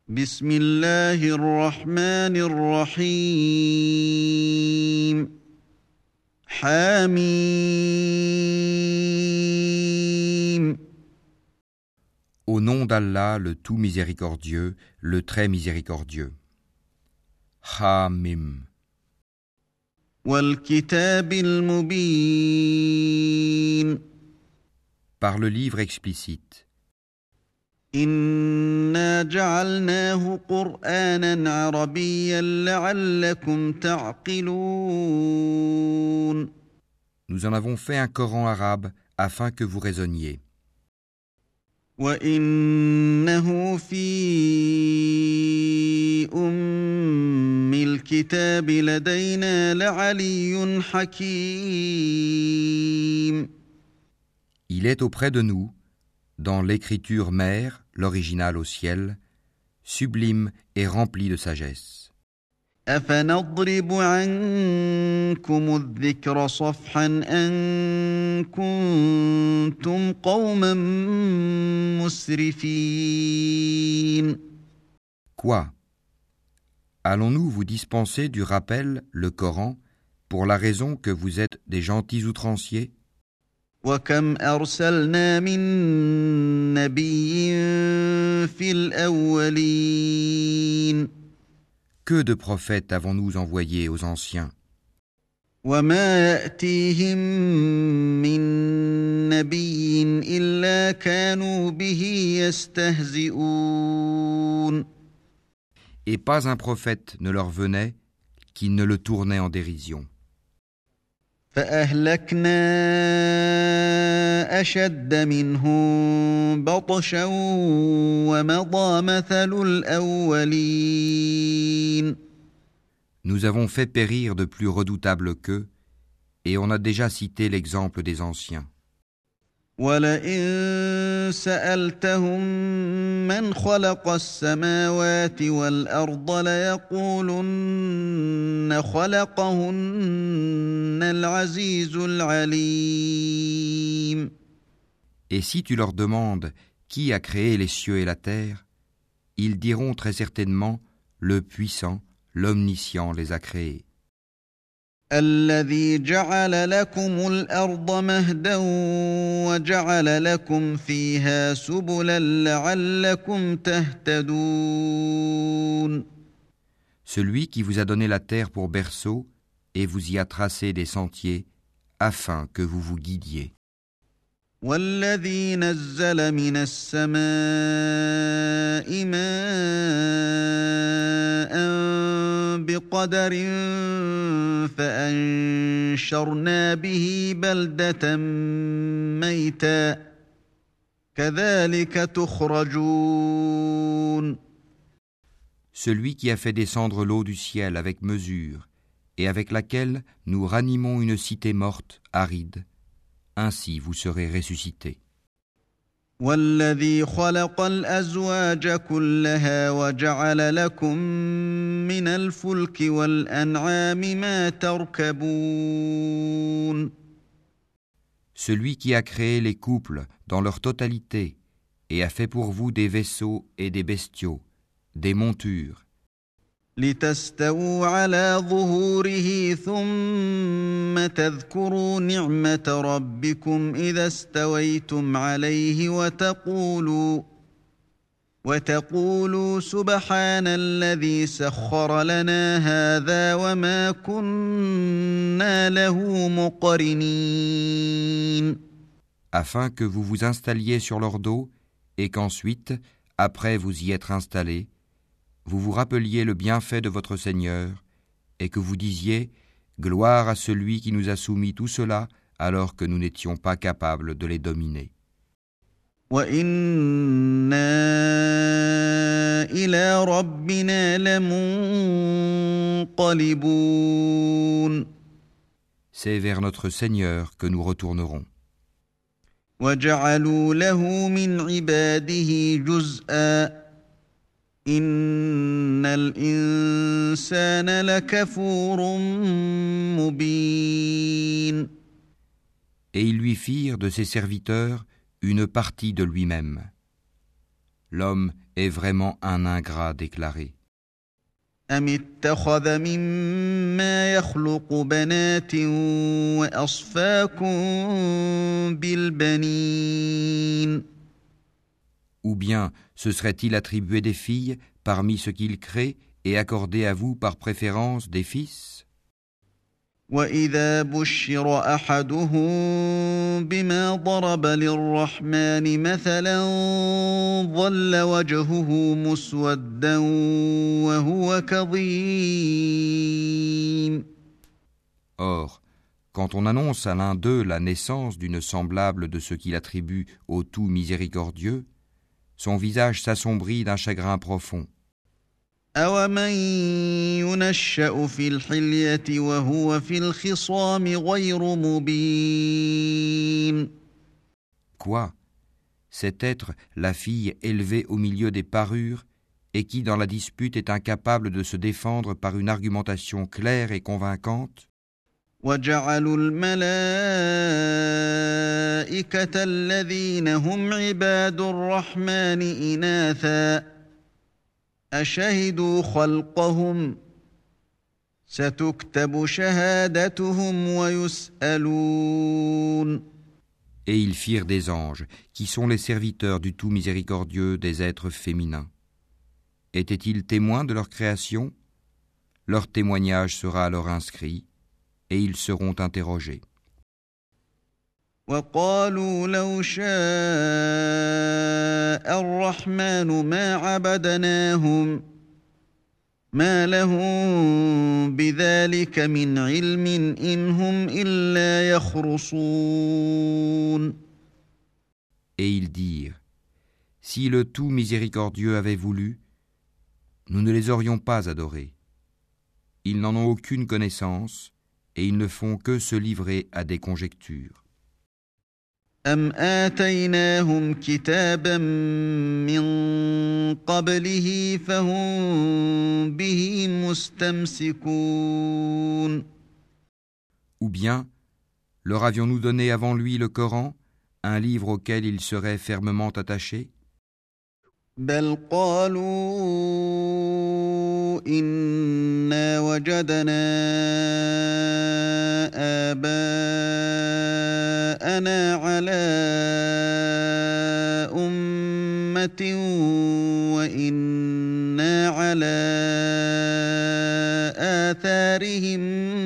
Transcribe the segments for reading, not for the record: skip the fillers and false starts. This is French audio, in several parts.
بسم الله الرحمن الرحيم حميم Au nom d'Allah, le tout miséricordieux, le très miséricordieux. Hamim. والكتاب المبين Par le livre explicite. إنا جعلناه قرآنا عربيا لعلكم تعقلون Nous en avons fait un Coran arabe afin que vous raisonniez. وإنه في أم الكتاب لدينا لعلي حكيم Il est auprès de nous, dans l'écriture mère, l'original au ciel, sublime et rempli de sagesse. أفنضرب عنكم الذكر صفحا أن كنتم قوما مسرفين Quoi? Allons-nous vous dispenser du rappel, le Coran, pour la raison que vous êtes des gentils outranciers? وكم أرسلنا من نبي في الأولين Que de prophètes avons-nous envoyés aux anciens? وما يأتيهم من نبي إلا كانوا به يستهزئون Et pas un prophète ne leur venait qui ne le tournait en dérision. فأهلكنا أشد منهم بطشا ومضى مثل الأولين Nous avons fait périr de plus redoutables qu'eux, et on a déjà cité l'exemple des anciens. ولئن سألتهم من خلق السماوات والأرض ليقولن خلقهن العزيز العليم Et si tu leur demandes qui a créé les cieux et la terre, ils diront très certainement le puissant, l'omniscient les a créés. الذي جعل لكم الأرض مهدا وجعل لكم فيها سبلا لعلكم تهتدون Celui qui vous a donné la terre pour berceau et vous y a tracé des sentiers afin que vous vous guidiez. والذي نزل من السماء ماء بقدر فأنشرنا به بلدة ميتا كذلك تخرجون Celui qui a fait descendre l'eau du ciel avec mesure et avec laquelle nous ranimons une cité morte, aride, ainsi vous serez ressuscités. والذي خلق الأزواج كلها وجعل لكم من الفلك والأنعام ما تركبون Celui qui a créé les couples dans leur totalité et a fait pour vous des vaisseaux et des bestiaux, des montures, لتستووا على ظهوره ثم تذكروا نعمة ربكم إذا استويتم عليه وتقولوا سبحان الذي سخر لنا هذا وما كنا له مقرنين afin que vous vous installiez sur leur dos et qu'ensuite, après vous y être installés, vous vous rappeliez le bienfait de votre Seigneur et que vous disiez « Gloire à celui qui nous a soumis tout cela alors que nous n'étions pas capables de les dominer. » وَإِنَّا إِلَى رَبِّنَا لَمُنقَلِبُونَ C'est vers notre Seigneur que nous retournerons. وَجَعَلُوا لَهُ مِنْ عِبَادِهِ جُزْءًا إِنَّ الْإِنسَانَ لَكَفُورٌ مُبِينٌ Et ils lui firent de ses serviteurs une partie de lui-même. L'homme est vraiment un ingrat déclaré. أم اتخذ مما يخلق بنات وأصفاكم بالبنين Ou bien se serait-il attribué des filles parmi ce qu'il crée et accordé à vous par préférence des fils? وإذا بشر أحدهم بما ضرب للرحمن مثلا ظل وجهه مسودا وهو كظيم Or, quand on annonce à l'un d'eux la naissance d'une semblable de ce qu'il attribue au tout miséricordieux, son visage s'assombrit d'un chagrin profond. أومن ينشأ في الحلية وهو في الخصام غير مبين Quoi? Cet être, la fille élevée au milieu des parures, et qui dans la dispute est incapable de se défendre par une argumentation claire et convaincante? وجعلوا الملائكة الذين هم عباد الرحمن إناثا أشهدوا خلقهم ستكتب شهادتهم ويسألون Et ils firent des anges, qui sont les serviteurs du tout miséricordieux des êtres féminins. Étaient-ils témoins de leur création? Leur témoignage sera alors inscrit, et ils seront interrogés. وقالوا لو شاء الرحمن ما عبدناهم ما لهم بذلك من علم إن هم إلا يخرصون Et ils dirent, si le tout miséricordieux avait voulu, nous ne les aurions pas adorés. Ils n'en ont aucune connaissance, et ils ne font que se livrer à des conjectures. أم آتيناهم كتابا من قبله فهم به مستمسكون Ou bien, leur avions-nous donné avant lui le Coran, un livre auquel ils seraient fermement attachés? بل قالوا إنا وجدنا آباءنا على أمة وإنا على آثارهم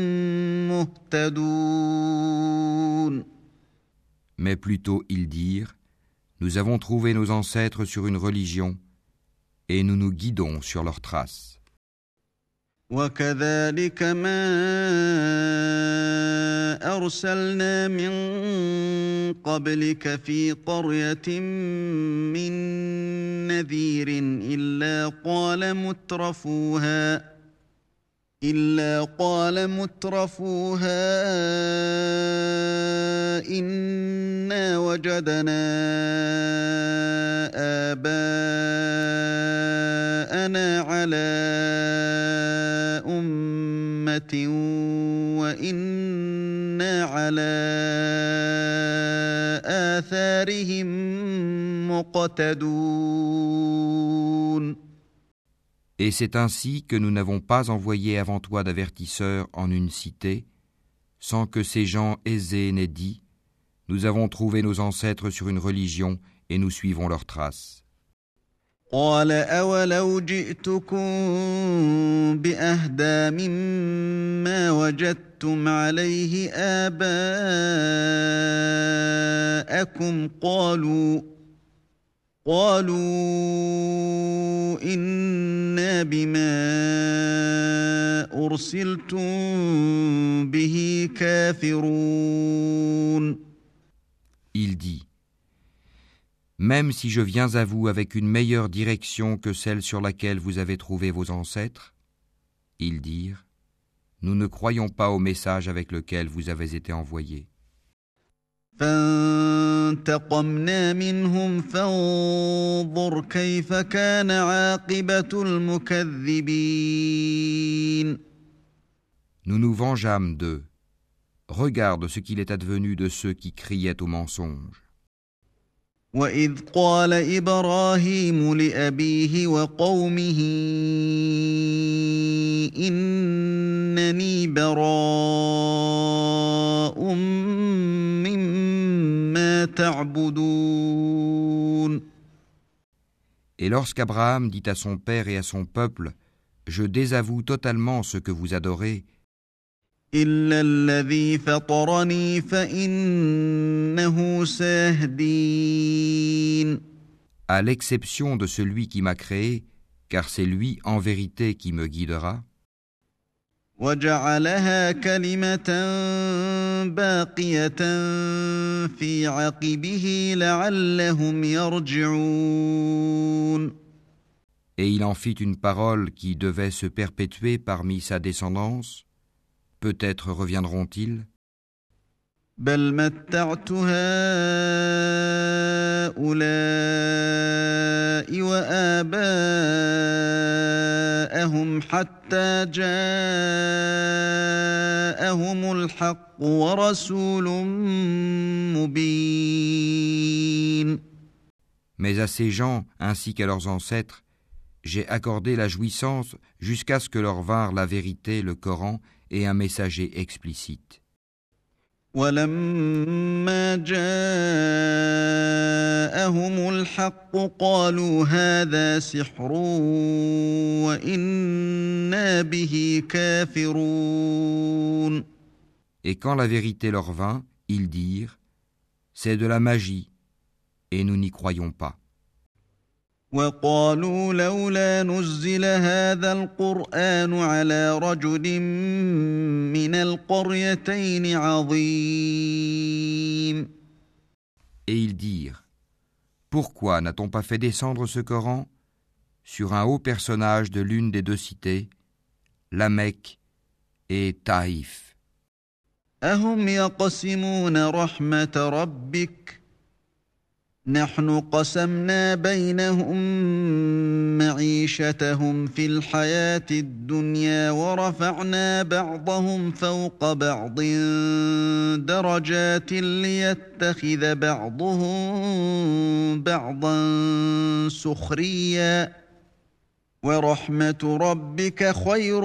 مهتدون Mais plutôt ils dirent, nous avons trouvé nos ancêtres sur une religion, et nous nous guidons sur leurs traces. وكذلك ما أرسلنا من قبلك في قرية من نذير إلا قال مترفوها إنا وجدنا آباءنا على أمة وإنا على آثارهم مقتدون Et c'est ainsi que nous n'avons pas envoyé avant toi d'avertisseurs en une cité, sans que ces gens aisés n'aient dit, nous avons trouvé nos ancêtres sur une religion et nous suivons leurs traces. قال أولو جئتكم بأهدى مما وجدتم عليه آباءكم قالوا إنا بما أرسلتم به كافرون Il dit, même si je viens à vous avec une meilleure direction que celle sur laquelle vous avez trouvé vos ancêtres, ils dirent, nous ne croyons pas au message avec lequel vous avez été envoyés. فانتقمنا منهم فانظر كيف كان عاقبة المكذبين Nous nous vengeâmes d'eux. Regarde ce qu'il est advenu de ceux qui criaient au mensonge. وإذ قال إبراهيم لأبيه وقومه إنني براء مما تعبدون. Et lorsqu'Abraham dit à son père et à son peuple, « Je désavoue totalement ce que vous adorez, إلا الذي فطرني فإنه سيهدين. à l'exception de celui qui m'a créé, car c'est lui en vérité qui me guidera. » وجعلها كلمة باقية في عقبه لعلهم يرجعون. Et il en fit une parole qui devait se perpétuer parmi sa descendance. Peut-être reviendront-ils. بل متعت هؤلاء وآباءهم حتى جاءهم الحق ورسول مبين. Mais à ces gens, ainsi qu'à leurs ancêtres, j'ai accordé la jouissance jusqu'à ce que leur vinrent la vérité, le Coran, et un messager explicite. ولما جاءهم الحق قالوا هذا سحر وإنا به كافرون. Et quand la vérité leur vint, ils dirent, c'est de la magie, et nous n'y croyons pas. وقالوا لولا نزل هذا القرآن على رجل من القريتين عظيم. Et ils dirent, pourquoi n'a-t-on pas fait descendre ce Coran sur un haut personnage de l'une des deux cités, la Mecque et Taïf? أهم يقسمون رحمة ربك نحن قسمنا بينهم معيشتهم في الحياة الدنيا ورفعنا بعضهم فوق بعض درجات ليتخذ بعضهم بعضا سخريا ورحمة ربك خير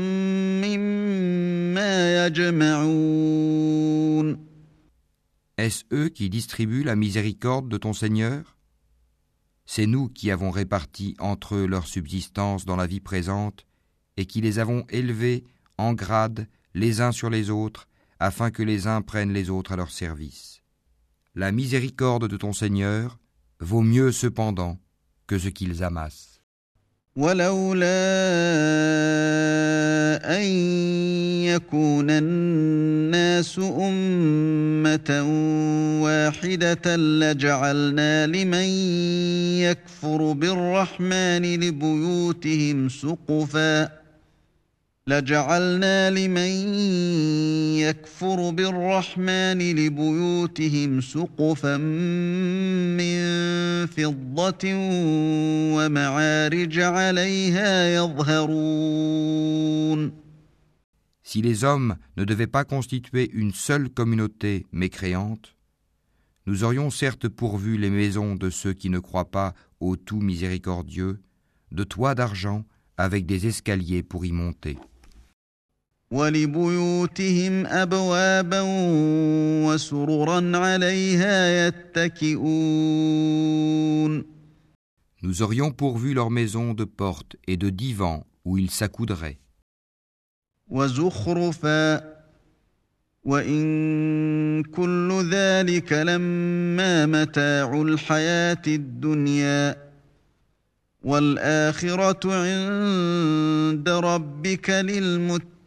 مما يجمعون. Est-ce eux qui distribuent la miséricorde de ton Seigneur? C'est nous qui avons réparti entre eux leur subsistance dans la vie présente et qui les avons élevés en grade les uns sur les autres afin que les uns prennent les autres à leur service. La miséricorde de ton Seigneur vaut mieux cependant que ce qu'ils amassent. ولولا أن يكون الناس أمة واحدة لجعلنا لمن يكفر بالرحمن لبيوتهم سقفا من فضة ومعارج عليها يظهرون. Si les hommes ne devaient pas constituer une seule communauté mécréante, nous aurions certes pourvu les maisons de ceux qui ne croient pas au tout miséricordieux, de toits d'argent avec des escaliers pour y monter. وَلِبُيُوتِهِمْ أَبْوَابًا وَسُرُرًا عَلَيْهَا يَتَّكِئُونَ. Nous aurions pourvu leurs maisons de portes et de divans où ils s'accoudraient. وَزُخْرُفًا وَإِن كُلُّ ذَلِكَ لَمَّا مَتَاعُ الْحَيَاةِ الدُّنْيَا وَالْآخِرَةُ عِندَ رَبِّكَ لِلْمُتَّقِينَ.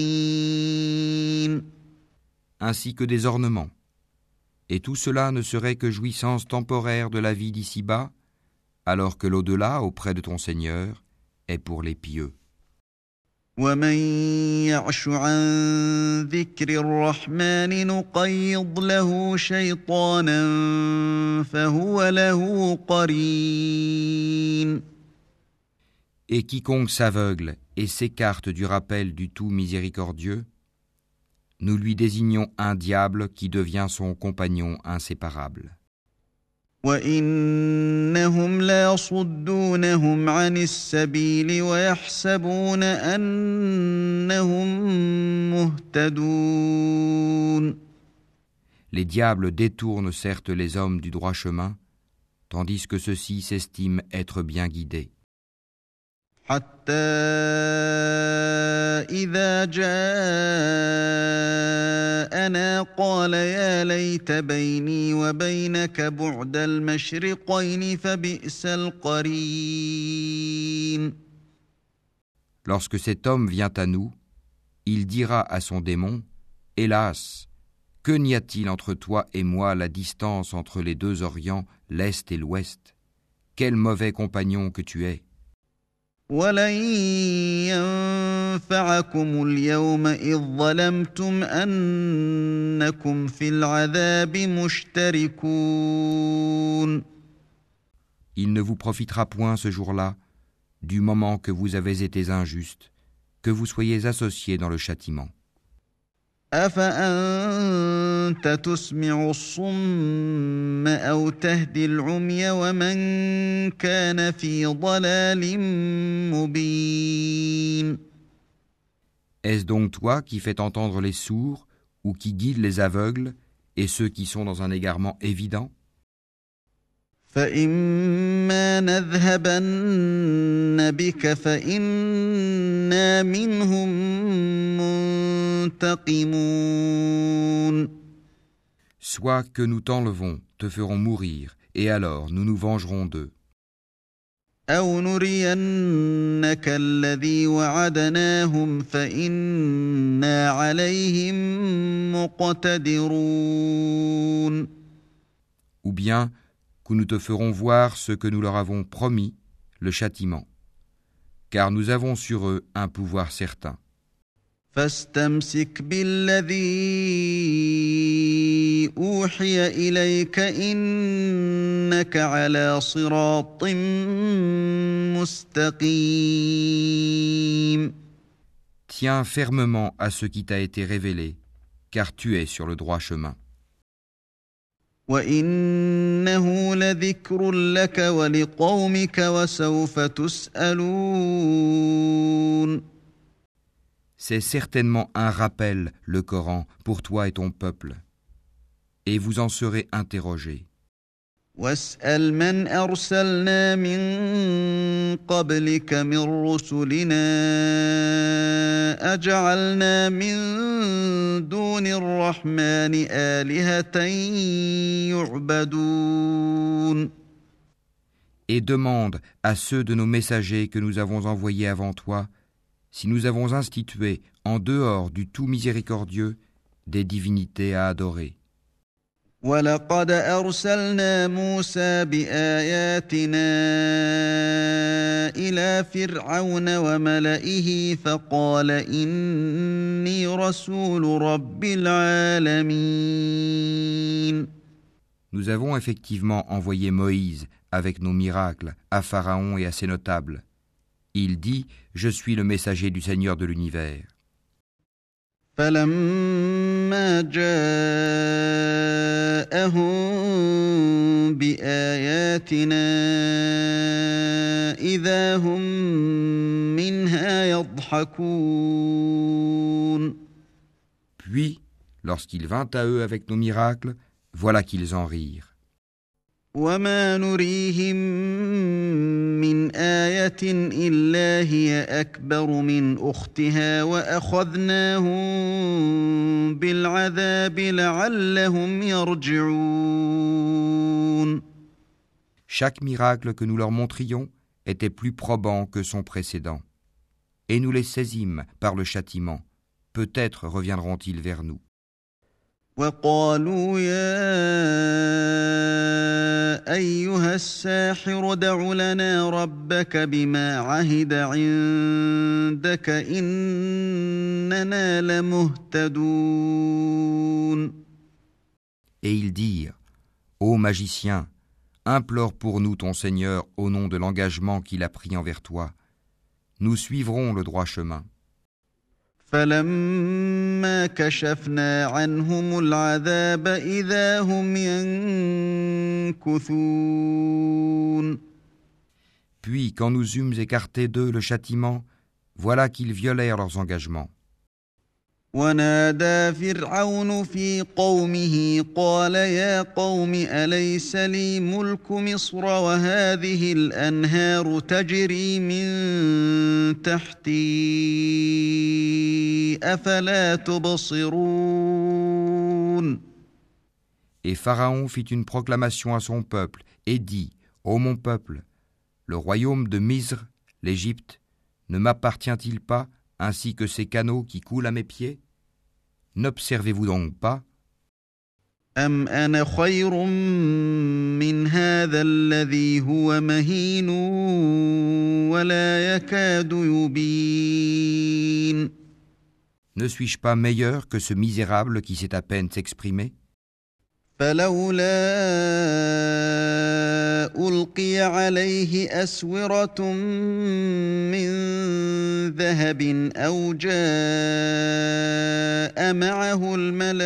Ainsi que des ornements. Et tout cela ne serait que jouissance temporaire de la vie d'ici-bas, alors que l'au-delà, auprès de ton Seigneur, est pour les pieux. وَمَن يَعْشُ عَن ذِكْرِ الرَّحْمَنِ نُقَيِّضْ لَهُ شَيْطَانًا فَهُوَ لَهُ قَرِينٌ. Et quiconque s'aveugle et s'écarte du rappel du tout miséricordieux, nous lui désignons un diable qui devient son compagnon inséparable. وإنهم ليصدونهم عن السبيل ويحسبون أنهم مهتدون. Les diables détournent certes les hommes du droit chemin, tandis que ceux-ci s'estiment être bien guidés. حتى إذا جاءنا قال يا ليت بيني وبينك بعد المشرقين فبئس القرين. Lorsque cet homme vient à nous, il dira à son démon, « Hélas, que n'y a-t-il entre toi et moi la distance entre les deux orients, l'Est et l'Ouest? Quel mauvais compagnon que tu es !» ولن ينفعكم اليوم إذ ظلمتم أنكم في العذاب مشتركون. Il ne vous profitera point ce jour-là, du moment que vous avez été injustes, que vous soyez associés dans le châtiment. أفأنت تسمع الصم أو تهدي العمي ومن كان في ضلال مبين. Est-ce donc toi qui fais entendre les sourds ou qui guides les aveugles et ceux qui sont dans un égarement évident? فإما نذهبن بك فإنا منهم منتقمون. Soit que nous t'enlevons, te ferons mourir, et alors nous nous vengerons d'eux. أو نرينك الذي وعدناهم فإنا عليهم مقتدرون. Ou bien que nous te ferons voir ce que nous leur avons promis, le châtiment, car nous avons sur eux un pouvoir certain. فاستمسك بالذي أوحي إليك إنك على صراط مستقيم. Tiens fermement à ce qui t'a été révélé, car tu es sur le droit chemin. وإنه لذكر لك ولقومك وسوف تسألون. C'est certainement un rappel, le Coran, pour toi et ton peuple, et vous en serez interrogés. واسأل من أرسلنا من قبلك من رسلنا أجعلنا من دون الرحمن آلهة يعبدون. Et demande à ceux de nos messagers que nous avons envoyés avant toi, si nous avons institué, en dehors du tout miséricordieux, des divinités à adorer. ولقد أرسلنا موسى بآياتنا إلى فرعون وملئه فقال إني رسول رب العالمين. Nous avons effectivement envoyé Moïse avec nos miracles à Pharaon et à ses notables. Il dit, je suis le messager du Seigneur de l'univers. فلما جاءهم بآياتنا إذا هم منها يضحكون. Puis, lorsqu'il vint à eux avec nos miracles, voilà qu'ils en rirent. وما نريهم من آية إلا هي أكبر من أختها وأخذناهم بالعذاب لعلهم يرجعون. Chaque miracle que nous leur montrions était plus probant que son précédent. Et nous les saisîmes par le châtiment. Peut-être reviendront-ils vers nous. وقالوا يا أيها الساحر ادع لنا ربك بما عهد عندك إننا لمهتدون. Et ils dirent, ô magicien, implore pour nous ton Seigneur au nom de l'engagement qu'il a pris envers toi. Nous suivrons le droit chemin. فلما كشفنا عنهم العذاب إذا هم ينكثون. Puis, quand nous eûmes écarté d'eux le châtiment, voilà qu'ils violèrent leurs engagements. ونادى فرعون في قومه قال يا قوم أليس لي ملك مصر وهذه الأنهار تجري من تحتي أفلا تبصرون. Et Pharaon fit une proclamation à son peuple et dit, ô mon peuple, le royaume de Misr, l'Égypte, ne m'appartient-il pas, ainsi que ces canaux qui coulent à mes pieds? N'observez-vous donc pas? أم أنا خير من هذا الذي هو مهين ولا يكاد يبين. Ne suis-je pas meilleur que ce misérable qui sait à peine s'exprimer? فلولا ألقي عليه أسورة من ذهب أو جاء معه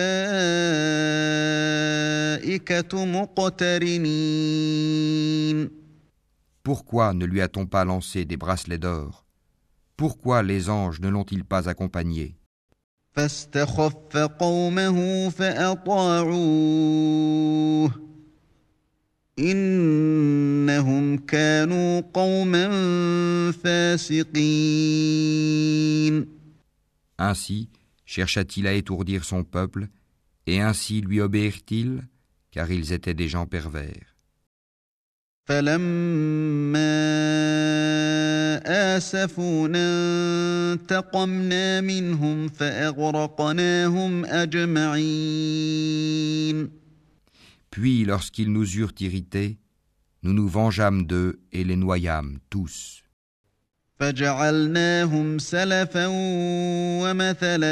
الملائكة مقترنين. Pourquoi ne lui a-t-on pas lancé des bracelets d'or? Pourquoi les anges ne l'ont-ils pas accompagné? فاستخف قومه فأطاعوه إنهم كانوا قوما فاسقين. Ainsi chercha-t-il à étourdir son peuple, et ainsi lui obéirent-ils, car ils étaient des gens pervers. فلما آسفونا انتقمنا منهم فأغرقناهم أجمعين. Puis, lorsqu'ils nous eurent irrités, nous nous vengeâmes d'eux et les noyâmes tous. فجعلناهم سلفا ومثلا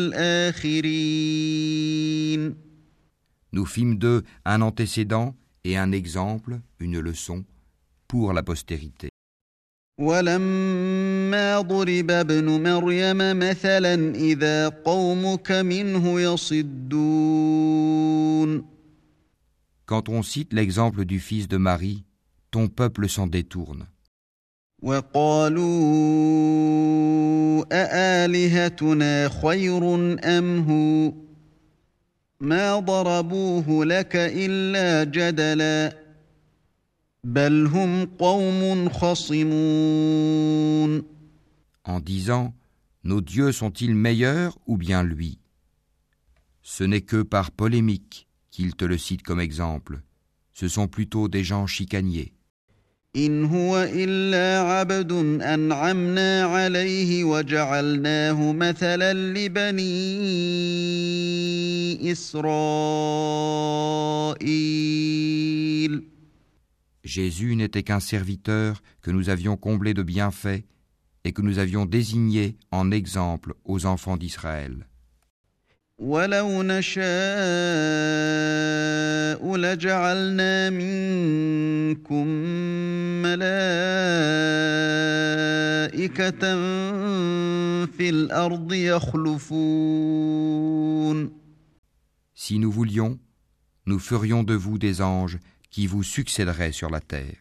للآخرين. Nous fîmes d'eux un antécédent et un exemple, une leçon, pour la postérité. ولما ضرب ابن مريم مثلا إذا قومك منه يصدون. Quand on cite l'exemple du fils de Marie, ton peuple s'en détourne. وقالوا أآلهتنا خير أم هو ما ضربوه لك إلا جدلا بل هم قوم خصمون. En disant, nos dieux sont-ils meilleurs ou bien lui? Ce n'est que par polémique qu'ils te le citent comme exemple. Ce sont plutôt des gens chicaniers. إن هو إلا عبد أنعمنا عليه وجعلناه مثلا لبني إسرائيل. Jésus n'était qu'un serviteur que nous avions comblé de bienfaits et que nous avions désigné en exemple aux enfants d'Israël. ولو نشاء لجعلنا منكم ملائكة في الأرض يخلفون. Si nous voulions, nous ferions de vous des anges qui vous succéderaient sur la terre.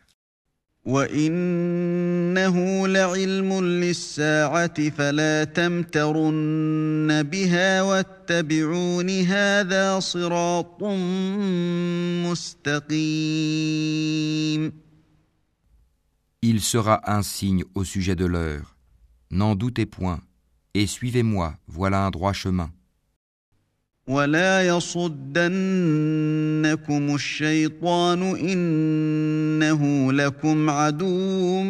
وَإِنَّهُ لَعِلْمٌ لِلسَّاعَةِ فَلَا تَمْتَرُنَّ بِهَا وَاتَّبِعُونِ هَذَا صِرَاطٌ مُسْتَقِيمٌ. Il sera un signe au sujet de l'heure. N'en doutez point, et suivez-moi, voilà un droit chemin. وَلَا يَصُدَّنَّكُمُ الشَّيْطَانُ إِنَّهُ لَكُمْ عَدُوٌّ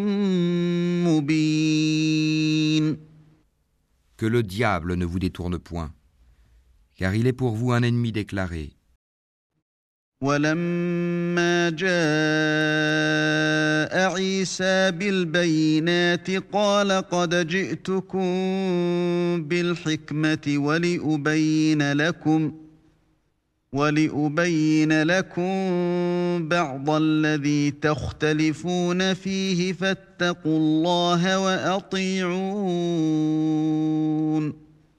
مُبِينٌ. Que le diable ne vous détourne point, car il est pour vous un ennemi déclaré. ولما جاء عيسى بالبينات قال قد جئتكم بالحكمة ولأبين لكم بعض الذي تختلفون فيه فاتقوا الله وأطيعون.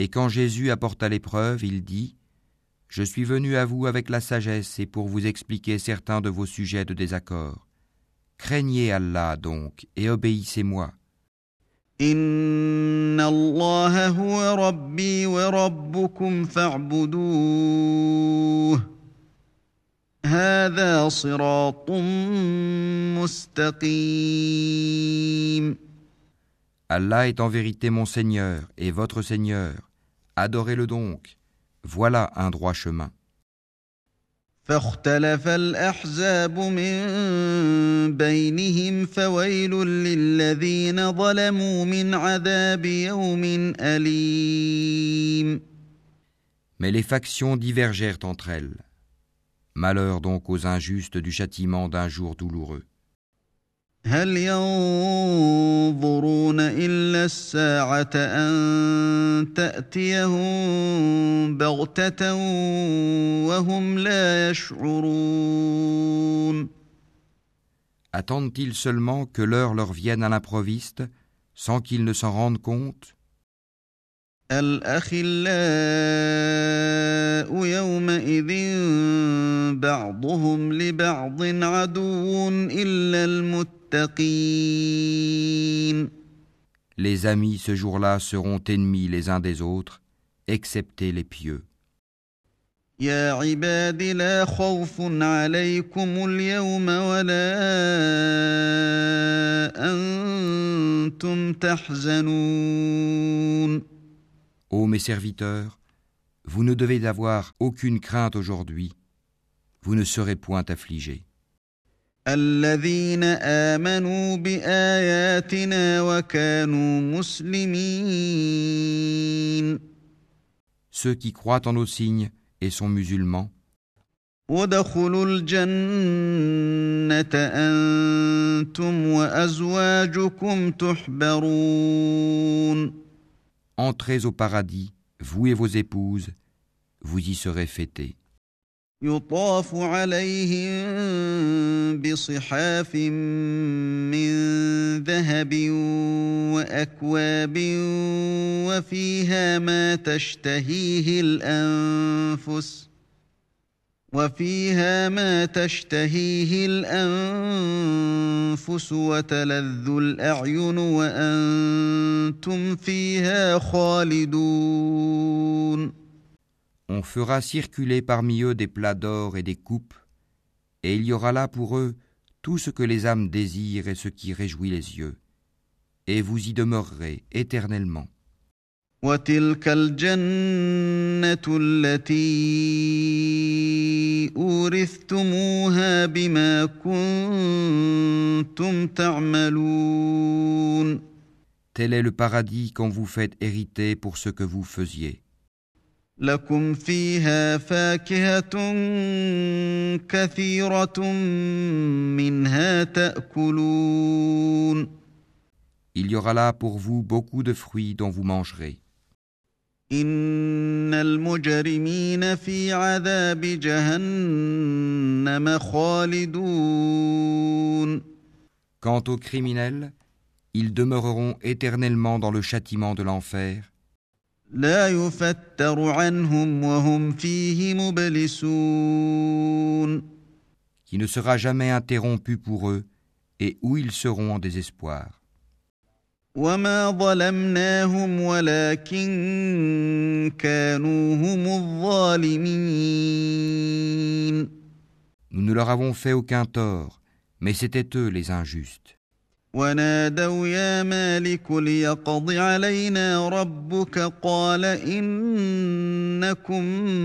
quand Jésus apporta l'épreuve, il dit : Je suis venu à vous avec la sagesse et pour vous expliquer certains de vos sujets de désaccord. Craignez Allah donc et obéissez-moi. Inna Allah huwa Rabbi wa Rabbukum fa'buduh. Hadha siratun mustaqim. Allah est en vérité mon Seigneur et votre Seigneur. Adorez-le donc. Voilà un droit chemin. فاختلف الأحزاب من بينهم فويل للذين ظلموا من عذاب يوم أليم. Mais les factions divergèrent entre elles. Malheur donc aux injustes du châtiment d'un jour douloureux. هل ينظرون إلا الساعة أن تأتيهم بغتة وهم لا يشعرون. Attendent-ils seulement que l'heure leur vienne à l'improviste, sans qu'ils ne s'en rendent compte ? الأخلاء يومئذ بعضهم لبعض عدو إلا المتقين. Les amis ce jour-là seront ennemis les uns des autres, excepté les pieux. يا عباد لا خوف عليكم اليوم ولا أنتم تحزنون. Ô mes serviteurs, vous ne devez avoir aucune crainte aujourd'hui, vous ne serez point affligés. الذين آمنوا بآياتنا وكانوا مسلمين. Ceux qui croient en nos signes et sont musulmans, وادخلوا الجنة أنتم وأزواجكم تحبرون. entrez au paradis, vous et vos épouses, vous y serez fêtés. يطاف عليهم بصحاف من ذهب وأكواب وفيها ما تشتهيه الأنفس وتلذ الأعين وأنتم فيها خالدون. On fera circuler parmi eux des plats d'or et des coupes, et il y aura là pour eux tout ce que les âmes désirent et ce qui réjouit les yeux, et vous y demeurerez éternellement. وتلك الجنة التي أورثتموها بما كنتم تعملون. Tel est le paradis qu'on vous fait hériter pour ce que vous faisiez. لكم فيها فاكهة كثيرة منها تأكلون. Il y aura là pour vous beaucoup de fruits dont vous mangerez. إن المجرمين في عذاب جهنم خالدون. Quant aux criminels, ils demeureront éternellement dans le châtiment de l'enfer, لا يفتر عنهم وهم فيه مبلسون. qui ne sera jamais interrompu pour eux et où ils seront en désespoir. وما ظلمناهم ولكن كانوا هم الظالمين. Nous ne leur avons fait aucun tort, mais c'étaient eux les injustes. ونادوا يا مالك ليقض علينا ربك قال إنكم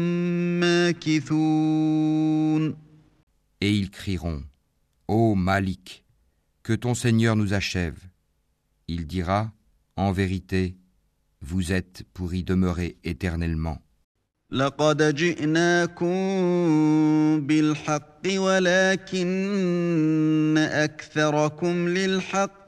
ماكثون. Et ils crieront : Ô Malik, que ton Seigneur nous achève. Il dira : En vérité, vous êtes pour y demeurer éternellement. لقد جئناكم بالحق ولكن أكثركم للحق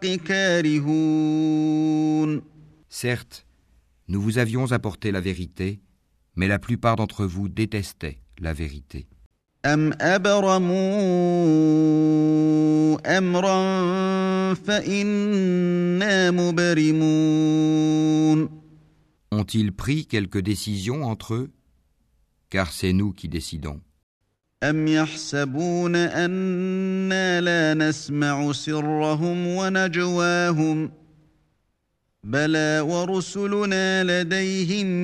كارهون. Certes, nous vous avions apporté la vérité, mais la plupart d'entre vous détestaient la vérité. أم أبرموا أمرا فإنا مبرمون. Ont-ils pris quelque décision entre eux? Car c'est nous qui décidons. أم يحسبون أنا لا نسمع سرهم ونجواهم بلى ورسلنا لديهم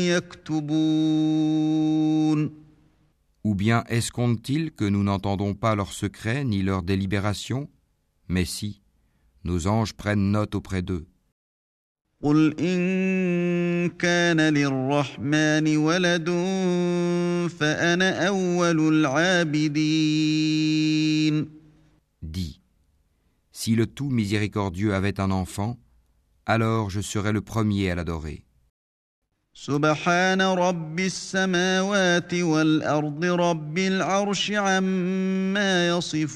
يكتبون. Ou bien escomptent-ils que nous n'entendons pas leurs secrets ni leurs délibérations? Mais si, nos anges prennent note auprès d'eux. قل إن كان للرحمن ولد فأنا أول العابدين. Dis, si le tout miséricordieux avait un enfant, alors je serais le premier à l'adorer. سبحان رب السماوات والأرض رب العرش عما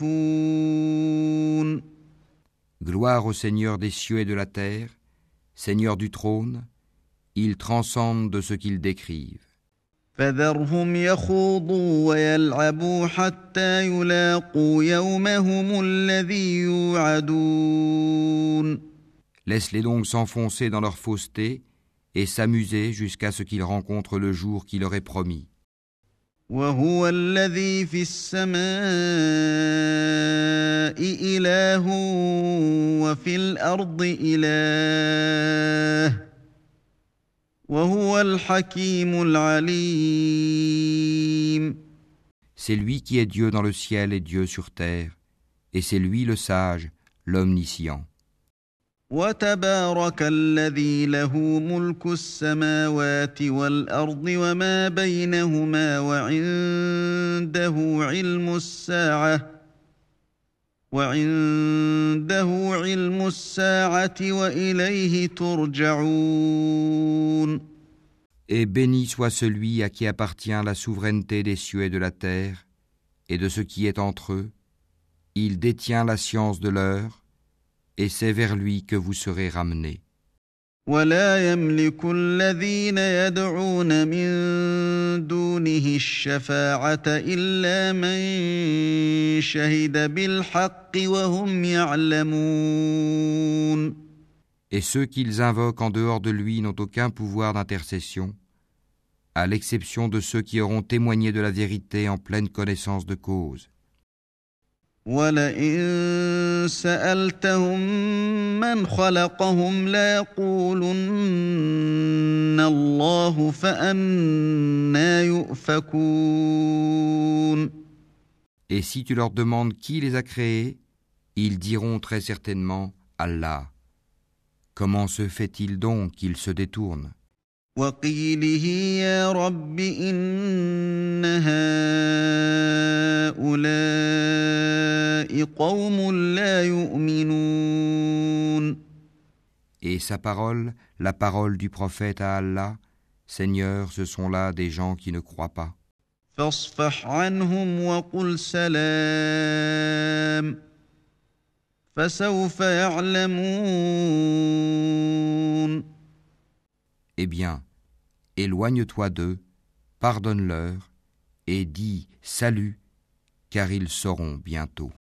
يصفون. Gloire au Seigneur des cieux et de la terre, Seigneur du trône, il transcende de ce qu'ils décrivent. فذرهم يخوضوا ويلعبوا حتى يلاقوا يومهم الذي يوعدون. Laisse-les donc s'enfoncer dans leur fausseté et s'amuser jusqu'à ce qu'ils rencontrent le jour qui leur est promis. وهو الذي في السماء إله وفي الأرض إله وهو الحكيم العليم. C'est lui qui est Dieu dans le ciel et Dieu sur terre, et c'est lui le sage, l'omniscient. وتبارك الذي له ملك السماوات والأرض وما بينهما وعنده علم الساعة وإليه ترجعون. Et béni soit celui à qui appartient la souveraineté des cieux et de la terre, et de ce qui est entre eux. Il détient la science de l'heure, et c'est vers lui que vous serez ramenés. ولا يملك الذين يدعون من دونه الشفاعة إلا من شهد بالحق وهم يعلمون. Et ceux qu'ils invoquent en dehors de lui n'ont aucun pouvoir d'intercession, à l'exception de ceux qui auront témoigné de la vérité en pleine connaissance de cause. وَلَئِن سَأَلْتَهُم مَّنْ خَلَقَهُمْ لَيَقُولُنَّ اللَّهُ فَأَنَّىٰ يُؤْفَكُونَ. Et si tu leur demandes qui les a créés, ils diront très certainement Allah. Comment se fait-il donc qu'ils se détournent? وَقِيلِهِ يَا رَبِّ إِنَّ هَٰؤُلَاءِ قَوْمٌ لَّا يُؤْمِنُونَ. Et sa parole, la parole du prophète à Allah, Seigneur, ce sont là des gens qui ne croient pas. فَاصْفَحْ عَنْهُمْ وَقُلْ سَلَامٌ فَسَوْفَ يَعْلَمُونَ. Eh bien, éloigne-toi d'eux, pardonne-leur, et dis « Salut », car ils sauront bientôt.